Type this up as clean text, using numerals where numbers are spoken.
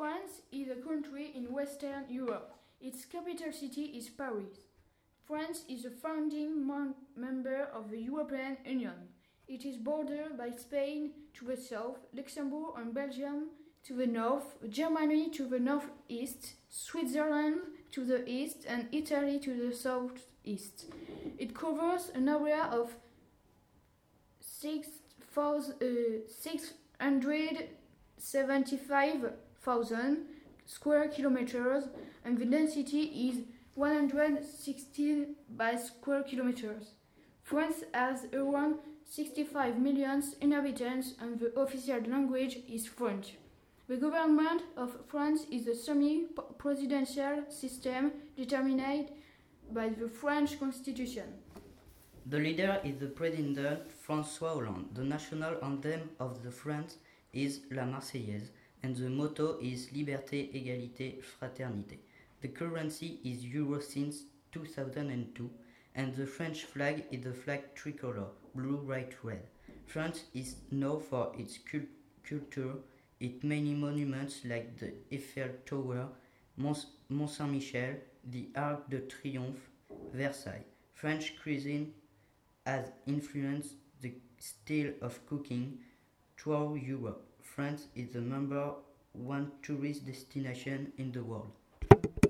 France is a country in Western Europe. Its capital city is Paris. France is a founding member of the European Union. It is bordered by Spain to the south, Luxembourg and Belgium to the north, Germany to the northeast, Switzerland to the east, and Italy to the southeast. It covers an area of 675,000 square kilometers, and the density is 116 by square kilometers. France has around 65 million inhabitants, and the official language is French. The government of France is a semi-presidential system determined by the French Constitution. The leader is the President François Hollande. The national anthem of the France is La Marseillaise, and the motto is Liberté, Égalité, Fraternité. The currency is Euro since 2002, and the French flag is the flag tricolor, blue, white, red. France is known for its culture, its many monuments like the Eiffel Tower, Mont Saint-Michel, the Arc de Triomphe, Versailles. French cuisine has influenced the style of cooking throughout Europe. France is the number one tourist destination in the world.